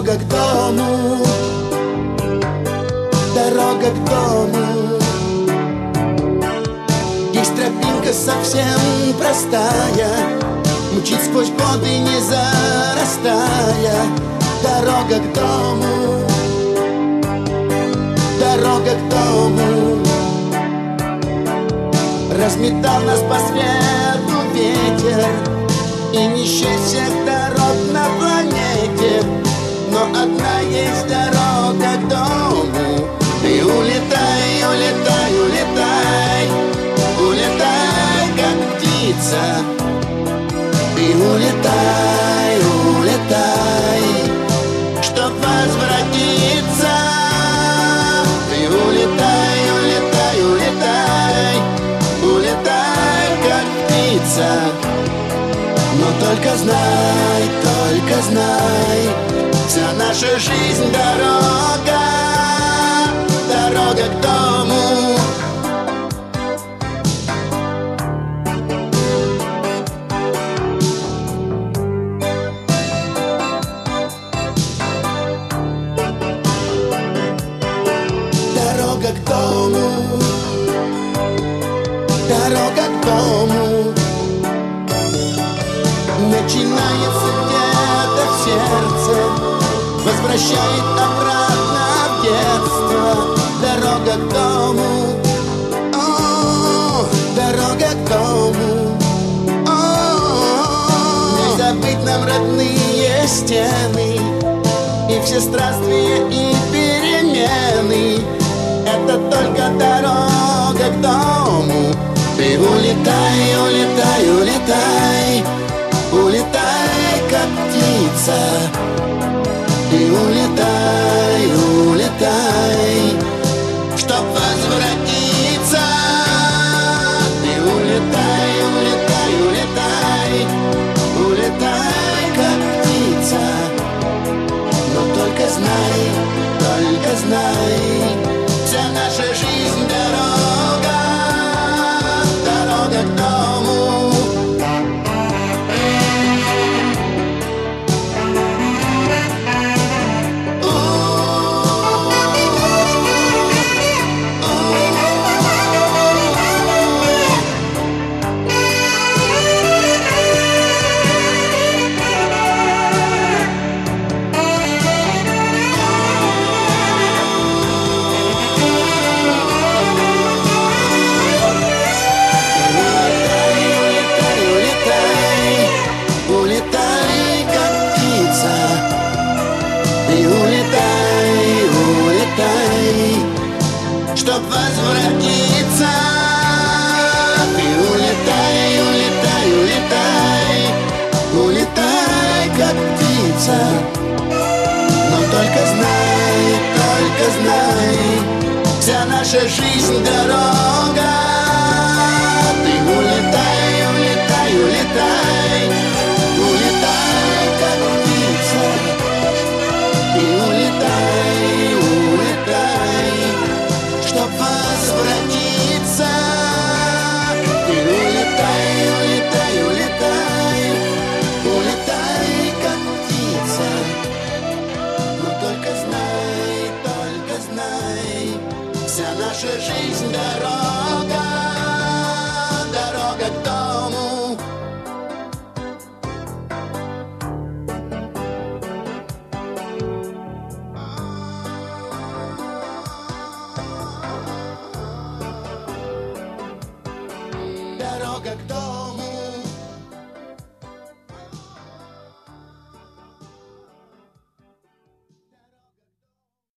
Дорога к дому, дорога к дому. Есть тропинка совсем простая, мчит сквозь годы, не зарастая. Дорога к дому, дорога к дому. Разметал нас по свету ветер, и не счесть всех дорог на планете, но одна есть дорога к дому. И улетай, улетай, улетай, улетай, как птица. И улетай, улетай, чтоб возвратиться. И улетай, улетай, улетай, улетай, как птица. Но только знай, вся наша жизнь дорога, дорога к дому. Дорога к дому, дорога к дому. Начинается где-то в сердце, возвращает обратно в детство. Дорога к дому, о, дорога к дому. Не забыть нам родные стены и все странствия и перемены. Это только дорога к дому. Ты улетай, улетай, улетай, улетай, как птица. И улетай, улетай, чтоб возвратиться. И улетай, улетай, улетай, улетай, как птица. Но только знай, вся наша жизнь дорога, дорога к дому. Чтоб возвратиться. Ты улетай, улетай, улетай, улетай, как птица. Но только знай, вся наша жизнь дорога. Ты улетай, улетай, улетай, улетай, как птица. И улетай, улетай, чтоб возвратиться. И улетай, улетай, улетай, улетай, как птица. Но только знай, вся наша жизнь дорога, дорога к дому. Дорога к дому.